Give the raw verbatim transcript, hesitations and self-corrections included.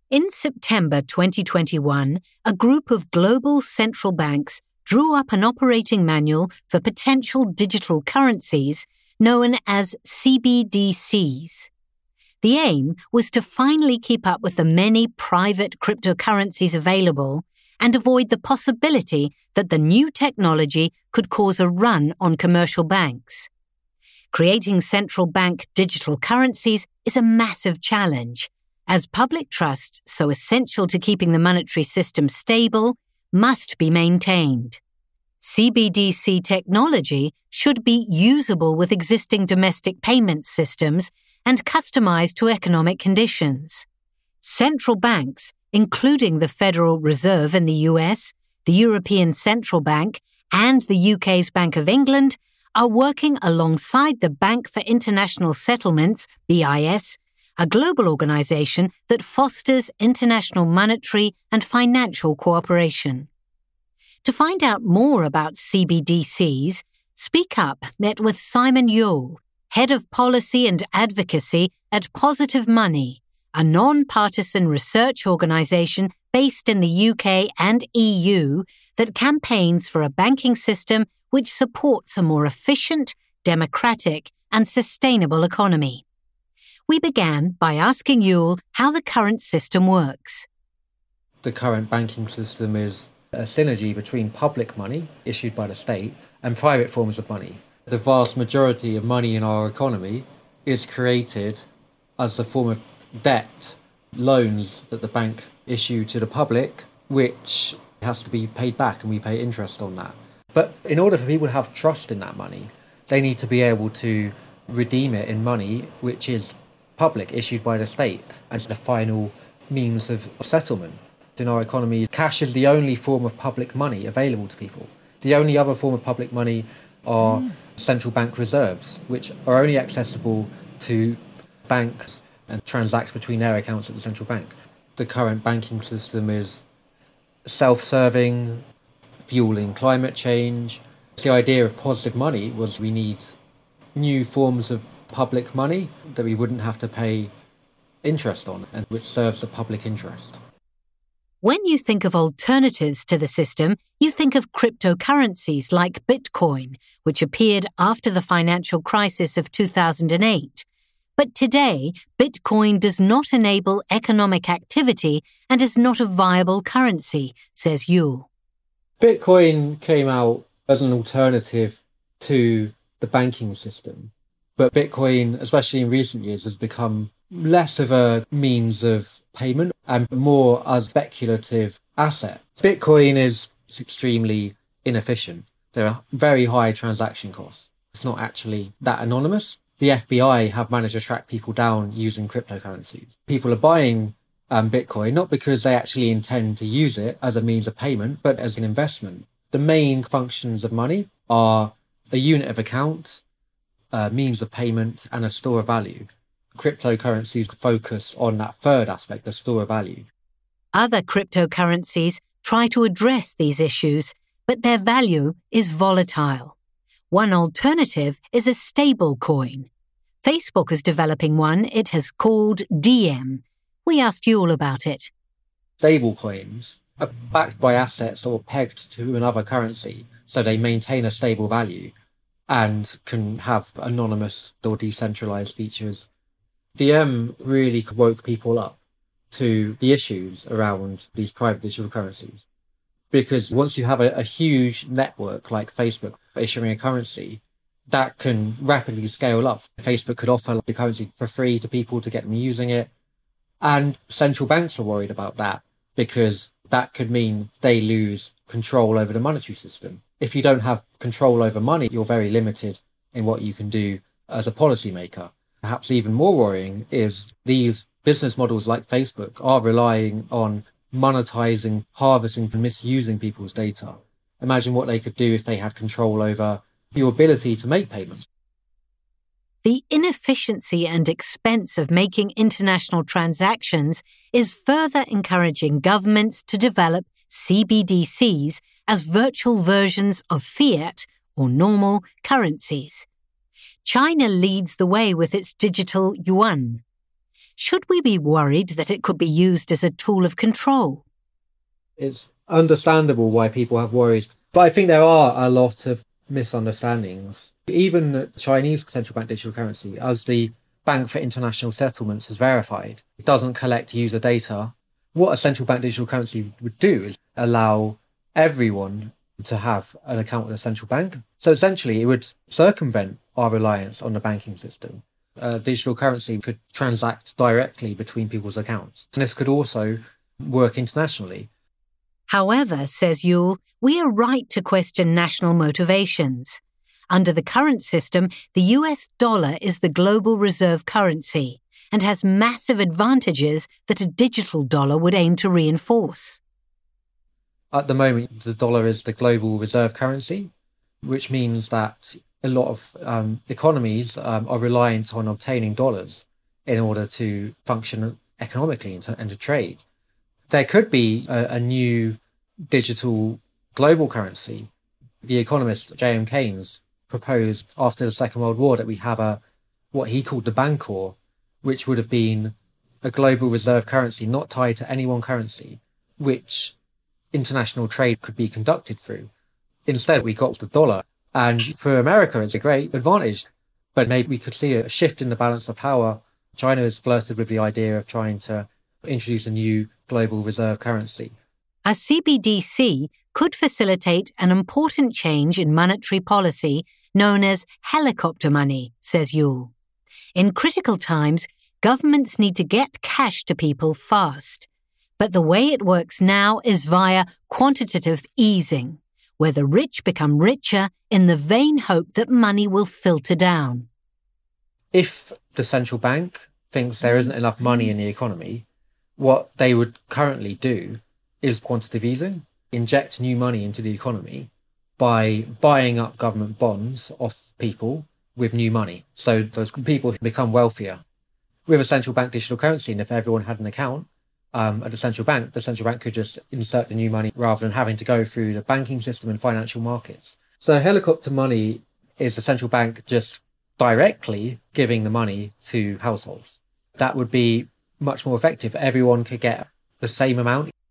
In September twenty twenty-one, a group of global central banks drew up an operating manual for potential digital currencies known as C B D Cs. The aim was to finally keep up with the many private cryptocurrencies available and avoid the possibility that the new technology could cause a run on commercial banks. Creating central bank digital currencies is a massive challenge, as public trust, so essential to keeping the monetary system stable, must be maintained. C B D C technology should be usable with existing domestic payment systems and customized to economic conditions. Central banks, including the Federal Reserve in the U S, the European Central Bank, and the U K's Bank of England, are working alongside the Bank for International Settlements, B I S, a global organization that fosters international monetary and financial cooperation. To find out more about C B D Cs, Speak Up met with Simon Yule, Head of Policy and Advocacy at Positive Money, a non-partisan research organization based in the U K and E U that campaigns for a banking system which supports a more efficient, democratic, and sustainable economy. We began by asking Yule how the current system works. The current banking system is a synergy between public money issued by the state and private forms of money. The vast majority of money in our economy is created as a form of debt, loans that the bank issue to the public, which has to be paid back, and we pay interest on that. But in order for people to have trust in that money, they need to be able to redeem it in money which is public, issued by the state, and the final means of settlement. In our economy, cash is the only form of public money available to people. The only other form of public money are mm. central bank reserves, which are only accessible to banks and transact between their accounts at the central bank. The current banking system is self-serving, fueling climate change. The idea of positive money was we need new forms of public money that we wouldn't have to pay interest on, and which serves the public interest. When you think of alternatives to the system, you think of cryptocurrencies like Bitcoin, which appeared after the financial crisis of two thousand eight. But today, Bitcoin does not enable economic activity and is not a viable currency, says Yule. Bitcoin came out as an alternative to the banking system. But Bitcoin, especially in recent years, has become less of a means of payment and more as a speculative asset. Bitcoin is extremely inefficient. There are very high transaction costs. It's not actually that anonymous. The F B I have managed to track people down using cryptocurrencies. People are buying um, Bitcoin not because they actually intend to use it as a means of payment, but as an investment. The main functions of money are a unit of account, a means of payment, and a store of value. Cryptocurrencies focus on that third aspect, the store of value. Other cryptocurrencies try to address these issues, but their value is volatile. One alternative is a stable coin. Facebook is developing one it has called Diem. We asked Yule about it. Stable coins are backed by assets or pegged to another currency, so they maintain a stable value and can have anonymous or decentralized features. Diem really woke people up to the issues around these private digital currencies. Because once you have a, a huge network like Facebook issuing a currency, that can rapidly scale up. Facebook could offer the currency for free to people to get them using it. And central banks are worried about that because that could mean they lose control over the monetary system. If you don't have control over money, you're very limited in what you can do as a policymaker. Perhaps even more worrying is these business models like Facebook are relying on monetizing, harvesting, and misusing people's data. Imagine what they could do if they had control over your ability to make payments. The inefficiency and expense of making international transactions is further encouraging governments to develop C B D Cs as virtual versions of fiat or normal currencies. China leads the way with its digital yuan. should we be worried that it could be used as a tool of control? It's understandable why people have worries, but I think there are a lot of misunderstandings. Even the Chinese central bank digital currency, as the Bank for International Settlements has verified, it doesn't collect user data. What a central bank digital currency would do is allow everyone to have an account with a central bank. So essentially, it would circumvent our reliance on the banking system. A digital currency could transact directly between people's accounts. And this could also work internationally. However, says Yule, we are right to question national motivations. Under the current system, the U S dollar is the global reserve currency and has massive advantages that a digital dollar would aim to reinforce. At the moment, the dollar is the global reserve currency, which means that a lot of um, economies um, are reliant on obtaining dollars in order to function economically and to, and to trade. There could be a, a new digital global currency. The economist J M Keynes proposed after the Second World War that we have a what he called the Bancor, which would have been a global reserve currency not tied to any one currency, which international trade could be conducted through. Instead, we got the dollar. And for America, it's a great advantage. But maybe we could see a shift in the balance of power. China has flirted with the idea of trying to introduce a new global reserve currency. A C B D C could facilitate an important change in monetary policy known as helicopter money, says Yule. In critical times, governments need to get cash to people fast. But the way it works now is via quantitative easing, where the rich become richer in the vain hope that money will filter down. If the central bank thinks there isn't enough money in the economy, what they would currently do is quantitative easing, inject new money into the economy by buying up government bonds off people with new money. So those people become wealthier. With a central bank digital currency, and if everyone had an account um, at the central bank, the central bank could just insert the new money rather than having to go through the banking system and financial markets. So helicopter money is the central bank just directly giving the money to households. That would be much more effective. Everyone could get the same amount.